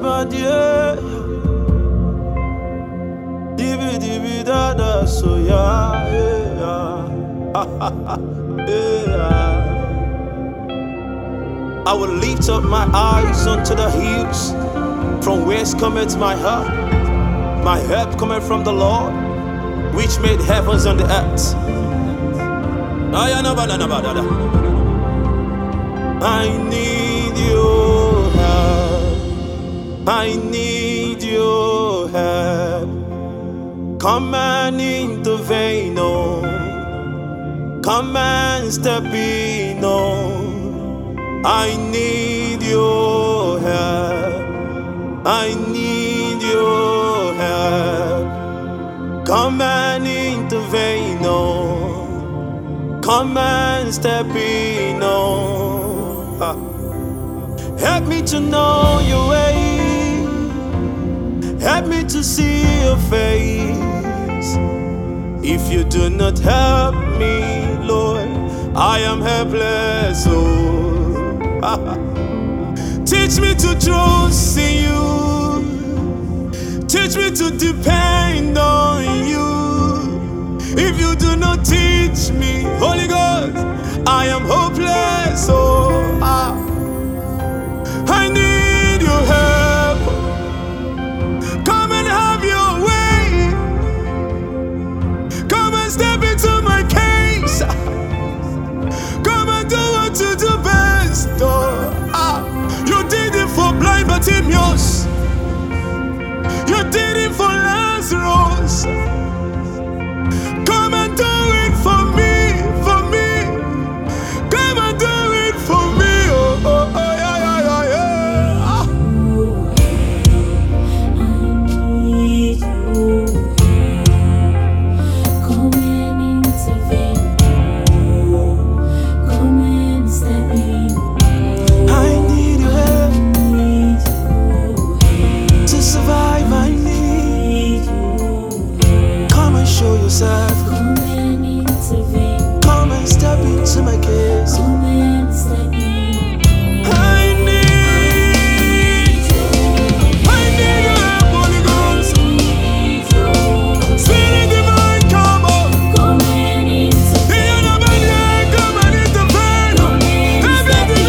badie. Dibi dibi da da so ya, yeah. Yeah. I will lift up my eyes unto the hills, from whence cometh my help. My help cometh from the Lord, which made heavens and the earth. I need your help. I need your help. Come and intervene, oh. Come and step in, oh. I need your help. I need your help. Come and intervene, oh. Come and step in, oh. Help me to know your way. Help me to see your face. If you do not help me, Lord, I am helpless, oh. Teach me to trust in you. Teach me to depend on you. If you do not teach me, Holy Ghost, I am hopeless, oh. I need your help. Come and have your way. Come and step into my case. Come and do what you do best, oh. You did it for blind Bartimaeus. You did it for Lazarus. Come and do it for me, for me. Come and do it for me, oh, oh, oh, yeah, yeah, yeah, yeah. I need you. Come and intervene. Come and step in. I need your help to survive. I need. Come and show yourself. Come and intervene. Come and step into my case. Come and step in. I need your help, Holy Ghost. Spirit divine, come on. Come and intervene. Come and intervene. Come and step in.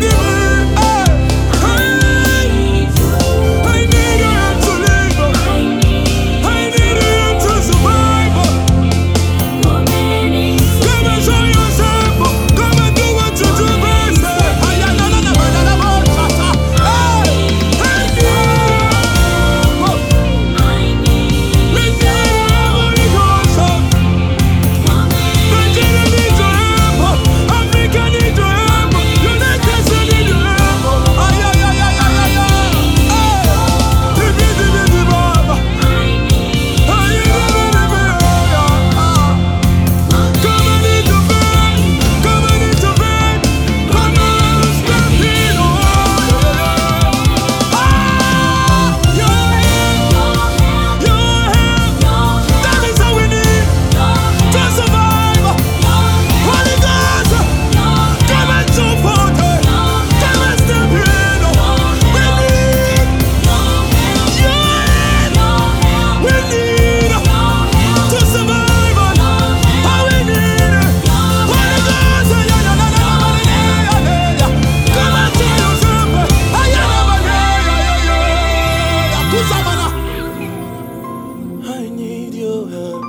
I need you. I need your help to live. I need I need your help to survive. Come and intervene. Come and show yourself. Come and do what you do best. I need your help.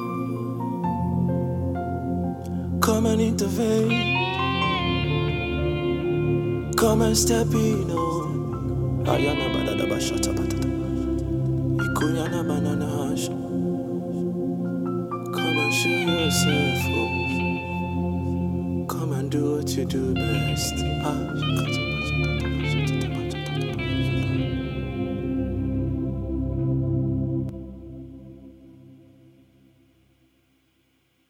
Come and intervene. Come and step in, oh. Ayana badada bashata batata. Ikuyana banana hash. Come and show yourself, oh. Come and do what you do best.